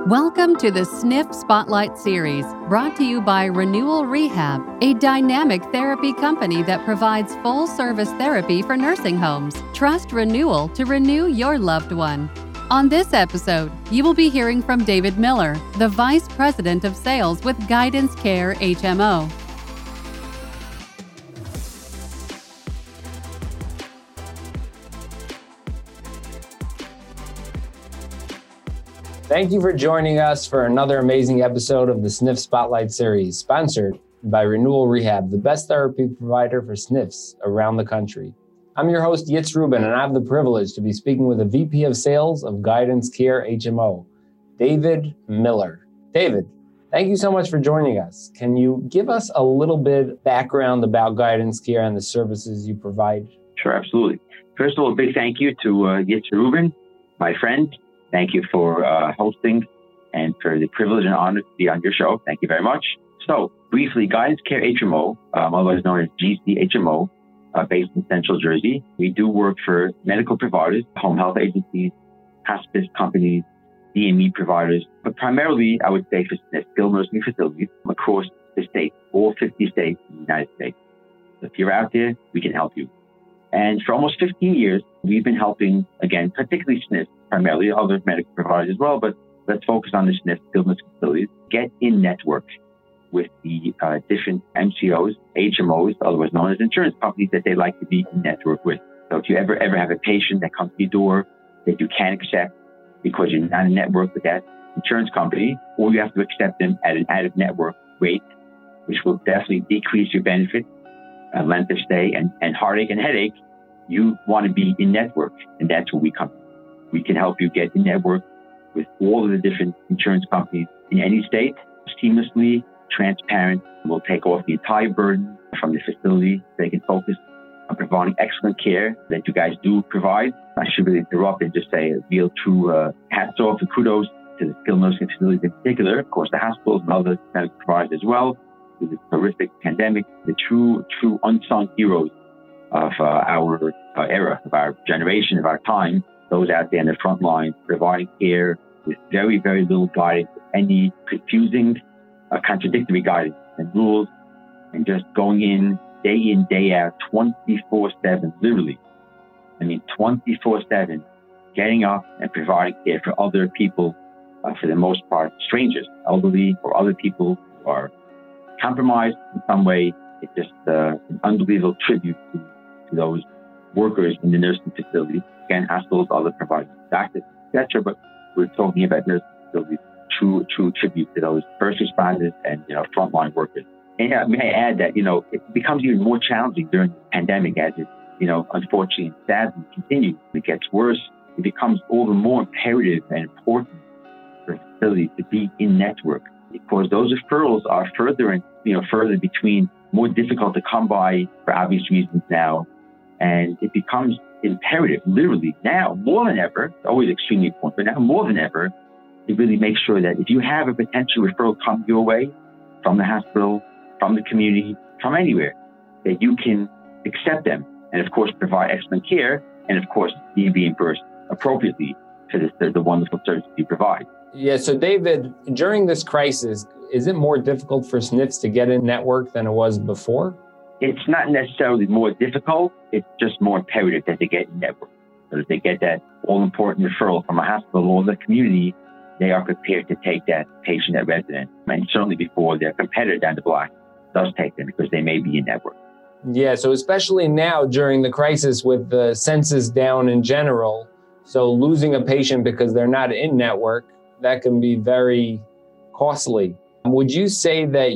Welcome to the SNF Spotlight Series, brought to you by Renewal Rehab, a dynamic therapy company that provides full-service therapy for nursing homes. Trust Renewal to renew your loved one. On this episode, you will be hearing from David Miller, the Vice President of Sales with Guidance Care HMO. Thank you for joining us for another amazing episode of the SNF Spotlight Series, sponsored by Renewal Rehab, the best therapy provider for SNFs around the country. I'm your host, Yitz Rubin, and I have the privilege to be speaking with the VP of Sales of Guidance Care HMO, David Miller. David, thank you so much for joining us. Can you give us a little bit background about Guidance Care and the services you provide? Sure, absolutely. First of all, a big thank you to Yitz Rubin, my friend. Thank you for hosting and for the privilege and honor to be on your show. Thank you very much. So briefly, Guidance Care HMO, otherwise known as GCHMO, based in Central Jersey. We do work for medical providers, home health agencies, hospice companies, DME providers, but primarily, I would say, for skilled nursing facilities across the state, all 50 states in the United States. So if you're out there, we can help you. And for almost 15 years, we've been helping, again, particularly SNFs, primarily other medical providers as well, but let's focus on the SNF skilled nursing facilities, get in network with the different MCOs, HMOs, otherwise known as insurance companies that they like to be in network with. So if you ever have a patient that comes to your door that you can't accept because you're not in network with that insurance company, or you have to accept them at an out-of-network rate, which will definitely decrease your benefit, length of stay, and heartache and headache, you want to be in network, and that's where we come. We can help you get in network with all of the different insurance companies in any state, seamlessly, transparent. We'll take off the entire burden from the facility so they can focus on providing excellent care that you guys do provide. I should really interrupt and just say a real true hats off and kudos to the skilled nursing facilities in particular, of course, the hospitals and other medical providers as well, through this horrific pandemic, the true unsung heroes of our era, of our generation, of our time, those out there in the front line providing care with very, very little guidance, any confusing, contradictory guidance and rules, and just going in, day out, 24/7, literally. I mean, 24/7, getting up and providing care for other people, for the most part, strangers, elderly, or other people who are compromised in some way. It's just an unbelievable tribute to those workers in the nursing facilities. Again, hospitals, other providers, doctors, etc. But we're talking about nursing facilities, true tribute to those first responders and frontline workers. And may I add that it becomes even more challenging during the pandemic as it unfortunately and sadly continues. It gets worse. It becomes all the more imperative and important for facilities to be in network, because those referrals are further between, more difficult to come by for obvious reasons now. And it becomes imperative, literally now more than ever, always extremely important, but now more than ever, to really make sure that if you have a potential referral come your way from the hospital, from the community, from anywhere, that you can accept them and, of course, provide excellent care and, of course, be reimbursed appropriately for the wonderful service you provide. Yeah, so David, during this crisis, is it more difficult for SNFs to get in network than it was before? It's not necessarily more difficult. It's just more imperative that they get in network. So that they get that all-important referral from a hospital or the community, they are prepared to take that patient, that resident, and certainly before their competitor down the block does take them, because they may be in network. Yeah, so especially now during the crisis with the census down in general, so losing a patient because they're not in network, that can be very costly. Would you say that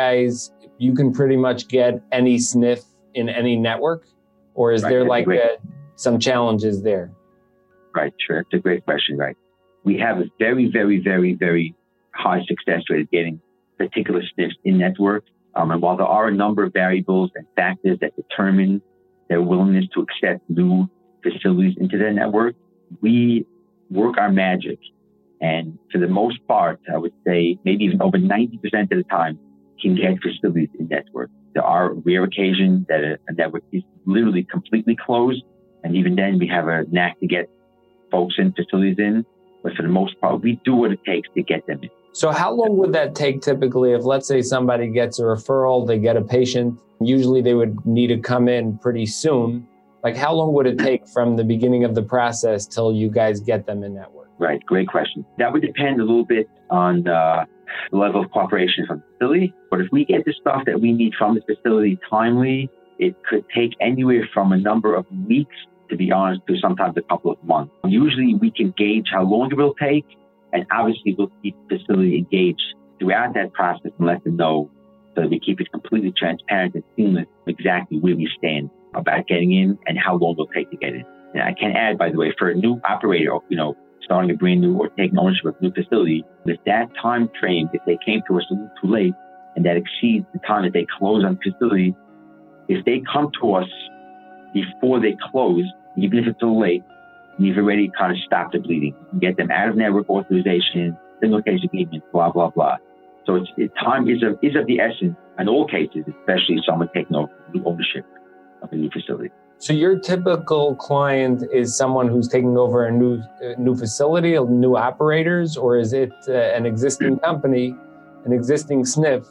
you can pretty much get any SNF in any network? Or is there some challenges there? Right, sure. That's a great question, right? We have a very, very, very, very high success rate of getting particular SNFs in network. And while there are a number of variables and factors that determine their willingness to accept new facilities into their network, we work our magic. And for the most part, I would say maybe even over 90% of the time, can get facilities in network. There are rare occasions that a network is literally completely closed. And even then, we have a knack to get folks in facilities in. but for the most part, we do what it takes to get them in. So how long would that take typically if, let's say, somebody gets a referral, they get a patient, usually they would need to come in pretty soon. Like how long would it take from the beginning of the process till you guys get them in network? Right, great question. That would depend a little bit on the level of cooperation from the facility. But if we get the stuff that we need from the facility timely, it could take anywhere from a number of weeks, to be honest, to sometimes a couple of months. Usually we can gauge how long it will take, and obviously we'll keep the facility engaged throughout that process and let them know so that we keep it completely transparent and seamless exactly where we stand about getting in and how long it'll take to get in. And I can add, by the way, for a new operator, starting a brand new or taking ownership of a new facility, with that time frame, if they came to us a little too late and that exceeds the time that they close on the facility, if they come to us before they close, even if it's a little late, we've already kind of stopped the bleeding. You can get them out of network authorization, single case agreement, blah, blah, blah. So time is of the essence in all cases, especially someone taking over new ownership of a new facility. So your typical client is someone who's taking over a new facility, new operators, or is it an existing company, an existing SNF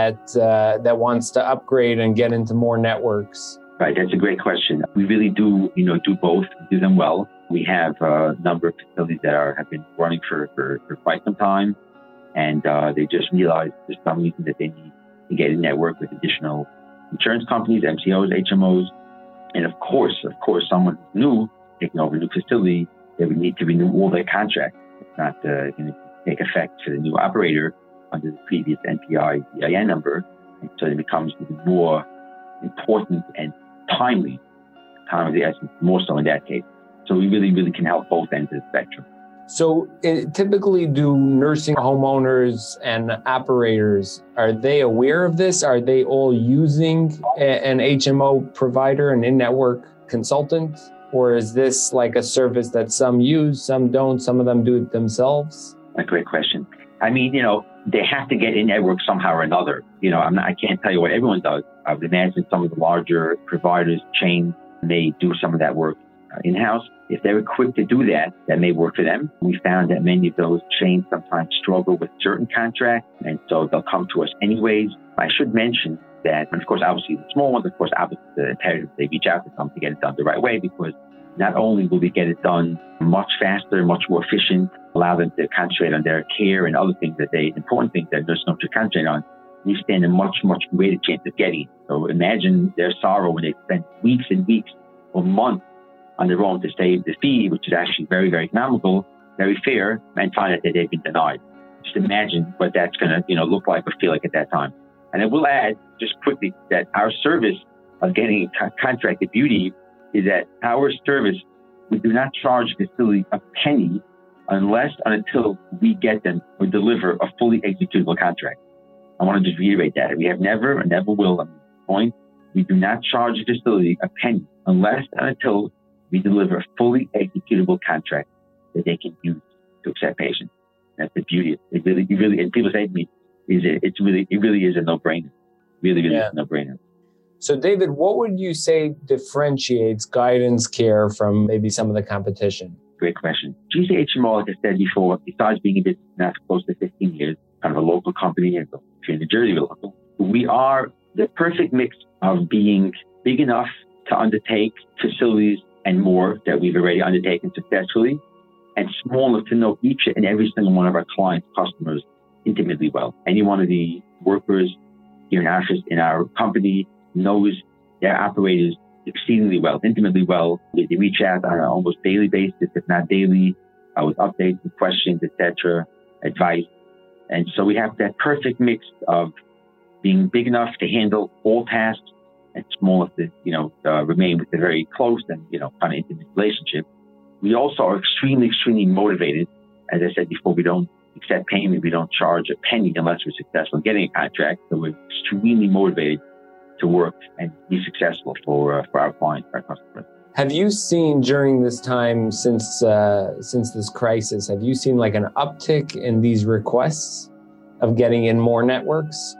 that wants to upgrade and get into more networks? Right, that's a great question. We really do, do both, do them well. We have a number of facilities that have been running for quite some time, and they just realized for some reason that they need to get in network with additional insurance companies, MCOs, HMOs. And of course, someone who's new, taking over a new facility, they would need to renew all their contracts. It's not going to take effect for the new operator under the previous NPI EIN number. And so it becomes even more important and timely, time of the essence, more so in that case. So we really, really can help both ends of the spectrum. So typically do nursing homeowners and operators, are they aware of this? Are they all using an HMO provider, an in-network consultant? Or is this like a service that some use, some don't, some of them do it themselves? A great question. I mean, they have to get in network somehow or another. I can't tell you what everyone does. I would imagine some of the larger providers, chains, may do some of that work in-house. If they're equipped to do that, that may work for them. We found that many of those chains sometimes struggle with certain contracts, and so they'll come to us anyways. I should mention that, and of course, obviously the small ones, of course, obviously the imperative they reach out to them to get it done the right way, because not only will we get it done much faster, much more efficient, allow them to concentrate on their care and other things important things that nursing homes should concentrate on, we stand a much, much greater chance of getting it. So imagine their sorrow when they spend weeks and weeks or months on their own to save the fee, which is actually very, very economical, very fair, and find out that they've been denied. Just imagine what that's going to, look like or feel like at that time. And I will add, just quickly, that our service of getting a contract, the beauty is that our service, we do not charge the facility a penny unless and until we get them or deliver a fully executable contract. I want to just reiterate that. We have never and never will, at this point, we do not charge the facility a penny unless and until we deliver a fully executable contract that they can use to accept patients. That's the beauty. It really, and people say to me, it really is a no-brainer. Really is a no-brainer. So David, what would you say differentiates Guidance Care from maybe some of the competition? Great question. GC HMO, like I said before, besides being in business now for close to 15 years, kind of a local company, and if you're in New Jersey, we're local. We are the perfect mix of being big enough to undertake facilities and more that we've already undertaken successfully, and small enough to know each and every single one of our clients, customers intimately well. Any one of the workers here in our office, in our company, knows their operators exceedingly well, intimately well. They reach out on an almost daily basis, if not daily, with updates and questions, etc., advice. And so we have that perfect mix of being big enough to handle all tasks and small enough to, remain with a very close and, kind of intimate relationship. We also are extremely, extremely motivated. As I said before, we don't accept payment. We don't charge a penny unless we're successful in getting a contract. So we're extremely motivated to work and be successful for our clients, our customers. Have you seen during this time since this crisis, have you seen like an uptick in these requests of getting in more networks?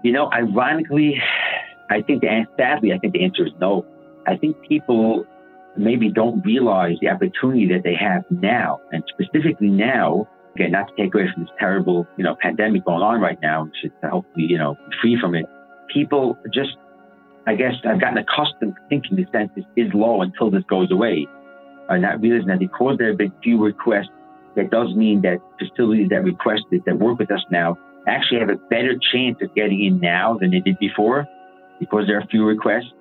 Ironically, sadly, I think the answer is no. I think people maybe don't realize the opportunity that they have now. And specifically now, again, not to take away from this terrible, pandemic going on right now, we should hopefully, be free from it. People just, I guess, I've gotten accustomed to thinking the census is low until this goes away. Not realizing that because there have been few requests, that does mean that facilities that requested, that work with us now, actually have a better chance of getting in now than they did before, because there are few requests.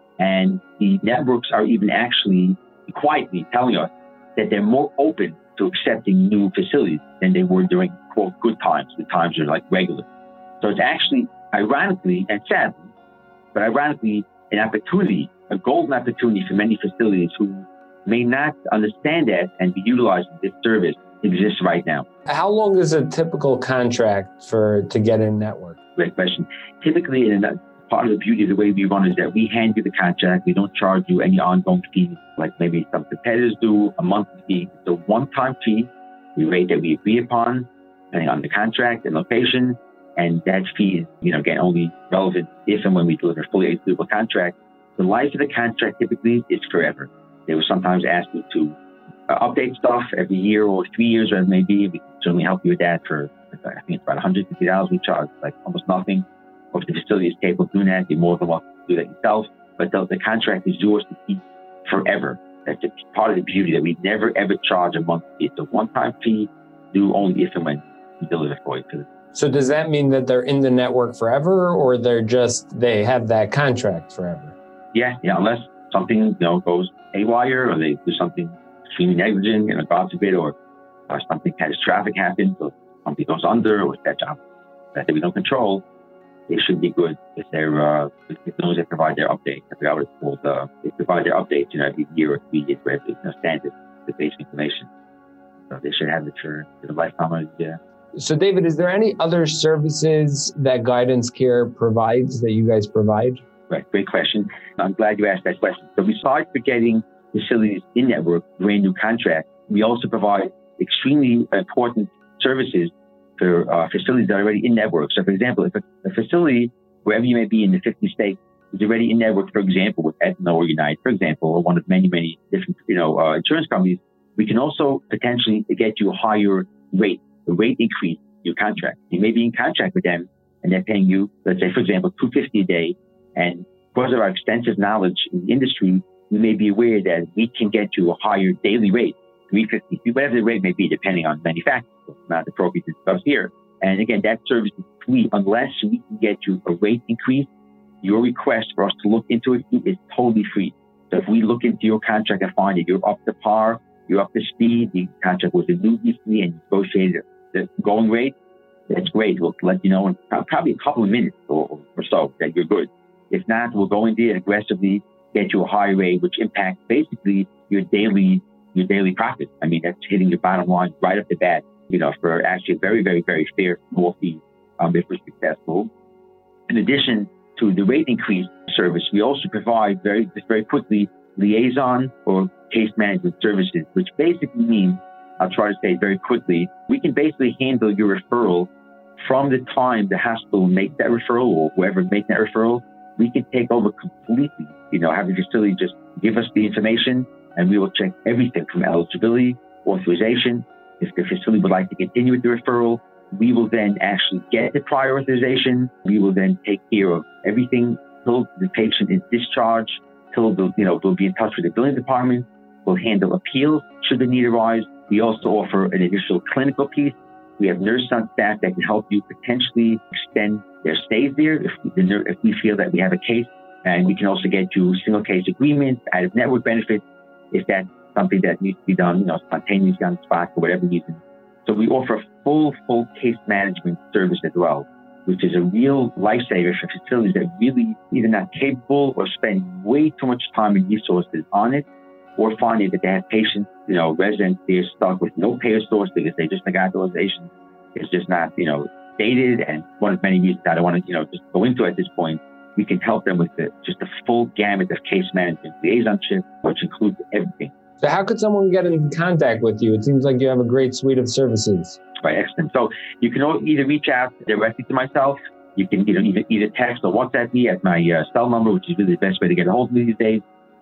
And the networks are even actually quietly telling us that they're more open to accepting new facilities than they were during, quote, good times. The times are like regular. So it's actually, ironically and sadly, but ironically, an opportunity, a golden opportunity for many facilities who may not understand that and be utilizing this service exists right now. How long is a typical contract to get in network? Great question. Typically, part of the beauty of the way we run is that we hand you the contract. We don't charge you any ongoing fees like maybe some competitors do, a monthly fee. It's a one-time fee, the rate that we agree upon, depending on the contract and location. And that fee is, again, only relevant if and when we deliver a fully executable contract. The life of the contract typically is forever. They will sometimes ask you to update stuff every year or 3 years, or it may be. We can certainly help you with that for, I think it's about $150 we charge, like almost nothing. Or if the facility is capable of doing that, you're more than welcome to do that yourself. But the contract is yours to keep forever. That's a part of the beauty, that we never, ever charge a monthly fee. It's a one-time fee, due only if and when we deliver for you. So does that mean that they're in the network forever, or they have that contract forever? Yeah, unless something, goes haywire, or they do something extremely negligent, God forbid, or something catastrophic happens, or something goes under, or that job that we don't control. They should be good if they're as long as they provide their updates. I forgot what it's called. They provide their updates, every year or 3 years, where it's standard, the basic information. So they should have it for the lifetime. Yeah. So, David, is there any other services that Guidance Care provides that you guys provide? Right, great question. I'm glad you asked that question. So, besides for getting facilities in network, brand new contract, we also provide extremely important services for facilities that are already in network. So, for example, if a facility, wherever you may be in the 50 states, is already in network, for example, with Aetna or United, for example, or one of many, many different, insurance companies, we can also potentially get you a higher rate, the rate increase your contract. You may be in contract with them, and they're paying you, let's say, for example, $250 a day. And because of our extensive knowledge in the industry, we may be aware that we can get you a higher daily rate, $350, whatever the rate may be, depending on many factors. It's not appropriate to discuss here. And again, that service is free unless we can get you a rate increase. Your request for us to look into it is totally free. So if we look into your contract and find that you're up to par, you're up to speed, the contract was renewed recently and negotiated the going rate, that's great. We'll let you know in probably a couple of minutes or so that you're good. If not, we'll go in there and aggressively get you a high rate, which impacts basically your daily profit. I mean, that's hitting your bottom line right off the bat, for actually a very, very, very fair small fee if we're successful. In addition to the rate increase service, we also provide very quickly liaison or case management services, which basically means, I'll try to say it very quickly, we can basically handle your referral from the time the hospital makes that referral or whoever makes that referral. We can take over completely, have the facility just give us the information and we will check everything from eligibility, authorization. If the facility would like to continue with the referral, we will then actually get the prior authorization. We will then take care of everything till the patient is discharged, till we'll be in touch with the billing department. We'll handle appeals should the need arise. We also offer an additional clinical piece. We have nurses on staff that can help you potentially extend their stays there if we feel that we have a case. And we can also get you single case agreements, out-of-network benefits, if that's something that needs to be done, spontaneously on the spot for whatever reason. So we offer a full case management service as well, which is a real lifesaver for facilities that really either not capable or spend way too much time and resources on it, or finding that they have patients, residents, they're stuck with no payer source because they just got authorization. It's just not, stated. And one of many reasons I don't want to, just go into at this point. We can help them with just a full gamut of case management liaisonship, which includes everything. So how could someone get in contact with you? It seems like you have a great suite of services. Right, excellent. So you can either reach out directly to myself. You can either text or WhatsApp me at my cell number, which is really the best way to get a hold of me these days,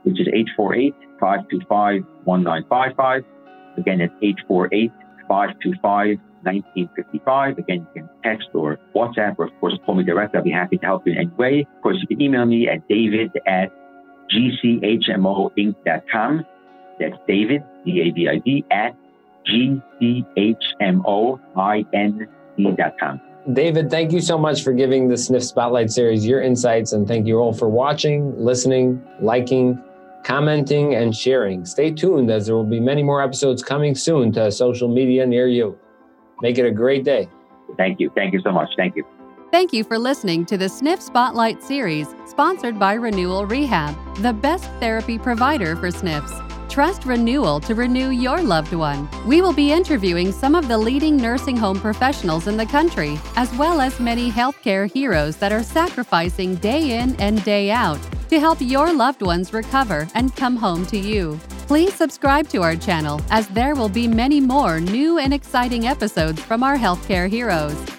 which is 848-525-1955. Again, it's 848-525-1955. Again, you can text or WhatsApp or, of course, call me direct. I'll be happy to help you in any way. Of course, you can email me at david@gchmoinc.com. That's David, D-A-V-I-D, at gchmoinc.com. David, thank you so much for giving the Sniff Spotlight series your insights, and thank you all for watching, listening, liking, commenting, and sharing. Stay tuned, as there will be many more episodes coming soon to social media near you. Make it a great day. Thank you. Thank you so much. Thank you. Thank you for listening to the Sniff Spotlight series, sponsored by Renewal Rehab, the best therapy provider for sniffs. Trust Renewal to renew your loved one. We will be interviewing some of the leading nursing home professionals in the country, as well as many healthcare heroes that are sacrificing day in and day out to help your loved ones recover and come home to you. Please subscribe to our channel, as there will be many more new and exciting episodes from our healthcare heroes.